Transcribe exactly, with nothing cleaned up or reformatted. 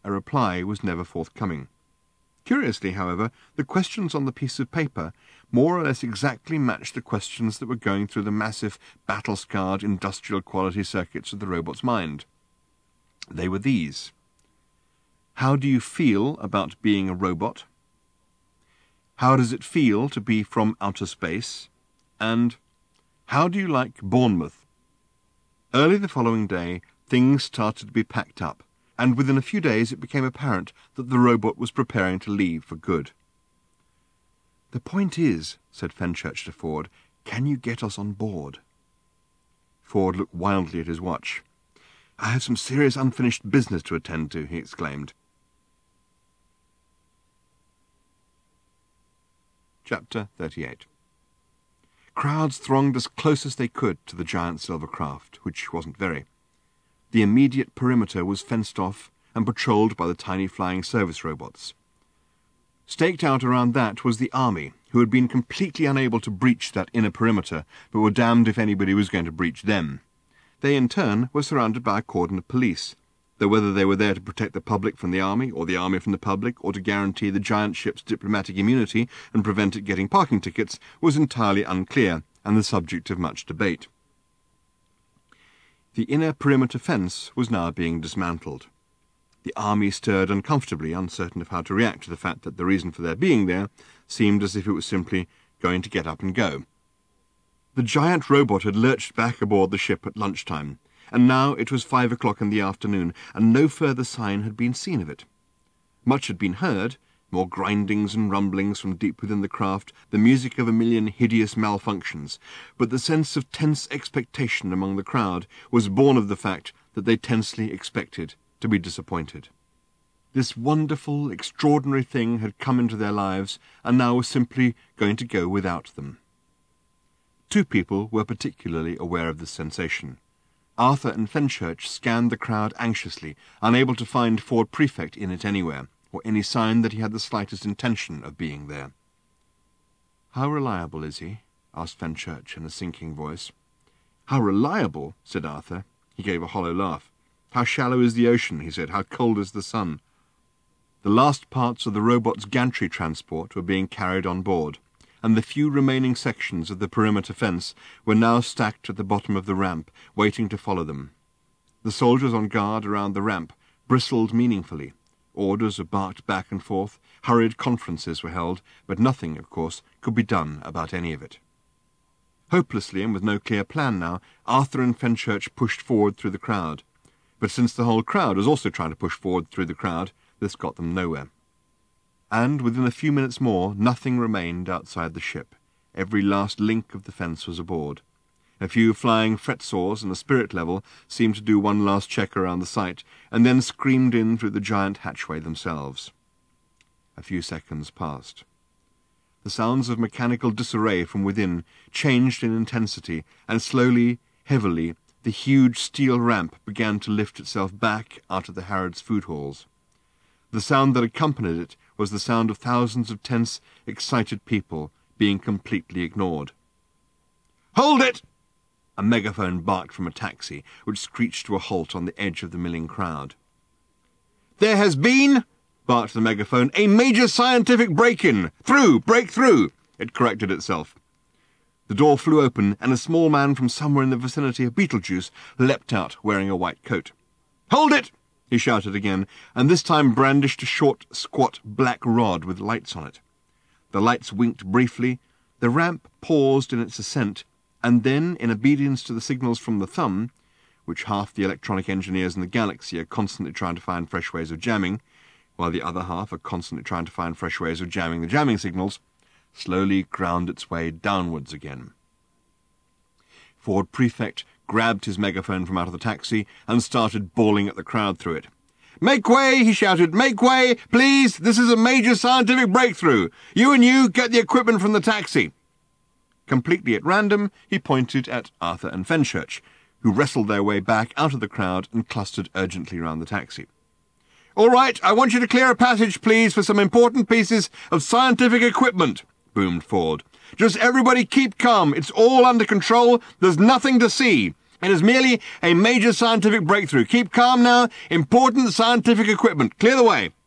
a reply was never forthcoming. Curiously, however, the questions on the piece of paper more or less exactly matched the questions that were going through the massive, battle-scarred, industrial-quality circuits of the robot's mind. They were these. How do you feel about being a robot? How does it feel to be from outer space? And how do you like Bournemouth? Early the following day, things started to be packed up, and within a few days it became apparent that the robot was preparing to leave for good. "The point is," said Fenchurch to Ford, "can you get us on board?" Ford looked wildly at his watch. "I have some serious unfinished business to attend to," he exclaimed. Chapter thirty-eight. Crowds thronged as close as they could to the giant silver craft, which wasn't very. The immediate perimeter was fenced off and patrolled by the tiny flying service robots. Staked out around that was the army, who had been completely unable to breach that inner perimeter, but were damned if anybody was going to breach them. They, in turn, were surrounded by a cordon of police, though whether they were there to protect the public from the army, or the army from the public, or to guarantee the giant ship's diplomatic immunity and prevent it getting parking tickets, was entirely unclear, and the subject of much debate. The inner perimeter fence was now being dismantled. The army stirred uncomfortably, uncertain of how to react to the fact that the reason for their being there seemed as if it was simply going to get up and go. The giant robot had lurched back aboard the ship at lunchtime, and now it was five o'clock in the afternoon, and no further sign had been seen of it. Much had been heard, more grindings and rumblings from deep within the craft, the music of a million hideous malfunctions, but the sense of tense expectation among the crowd was born of the fact that they tensely expected to be disappointed. This wonderful, extraordinary thing had come into their lives, and now was simply going to go without them. Two people were particularly aware of this sensation. Arthur and Fenchurch scanned the crowd anxiously, unable to find Ford Prefect in it anywhere, or any sign that he had the slightest intention of being there. "How reliable is he?" asked Fenchurch in a sinking voice. "How reliable?" said Arthur. He gave a hollow laugh. "How shallow is the ocean?" he said. "How cold is the sun?" The last parts of the robot's gantry transport were being carried on board, and the few remaining sections of the perimeter fence were now stacked at the bottom of the ramp, waiting to follow them. The soldiers on guard around the ramp bristled meaningfully. Orders were barked back and forth, hurried conferences were held, but nothing, of course, could be done about any of it. Hopelessly, and with no clear plan now, Arthur and Fenchurch pushed forward through the crowd. But since the whole crowd was also trying to push forward through the crowd, this got them nowhere. And within a few minutes more, nothing remained outside the ship. Every last link of the fence was aboard. A few flying fret saws and a spirit level seemed to do one last check around the site, and then screamed in through the giant hatchway themselves. A few seconds passed. The sounds of mechanical disarray from within changed in intensity, and slowly, heavily, the huge steel ramp began to lift itself back out of the Harrods food halls. The sound that accompanied it was the sound of thousands of tense, excited people being completely ignored. "Hold it!" A megaphone barked from a taxi, which screeched to a halt on the edge of the milling crowd. "There has been," barked the megaphone, "a major scientific break-in. Through! Break through!" It corrected itself. The door flew open, and a small man from somewhere in the vicinity of Beetlejuice leapt out, wearing a white coat. "Hold it!" he shouted again, and this time brandished a short, squat, black rod with lights on it. The lights winked briefly, the ramp paused in its ascent, and then, in obedience to the signals from the thumb, which half the electronic engineers in the galaxy are constantly trying to find fresh ways of jamming, while the other half are constantly trying to find fresh ways of jamming the jamming signals, slowly ground its way downwards again. Ford Prefect grabbed his megaphone from out of the taxi and started bawling at the crowd through it. "Make way!" he shouted. "Make way! Please! This is a major scientific breakthrough! You and you, get the equipment from the taxi!" Completely at random, he pointed at Arthur and Fenchurch, who wrestled their way back out of the crowd and clustered urgently round the taxi. "All right, I want you to clear a passage, please, for some important pieces of scientific equipment," boomed Ford. "Just everybody keep calm. It's all under control. There's nothing to see. It is merely a major scientific breakthrough. Keep calm now. Important scientific equipment. Clear the way.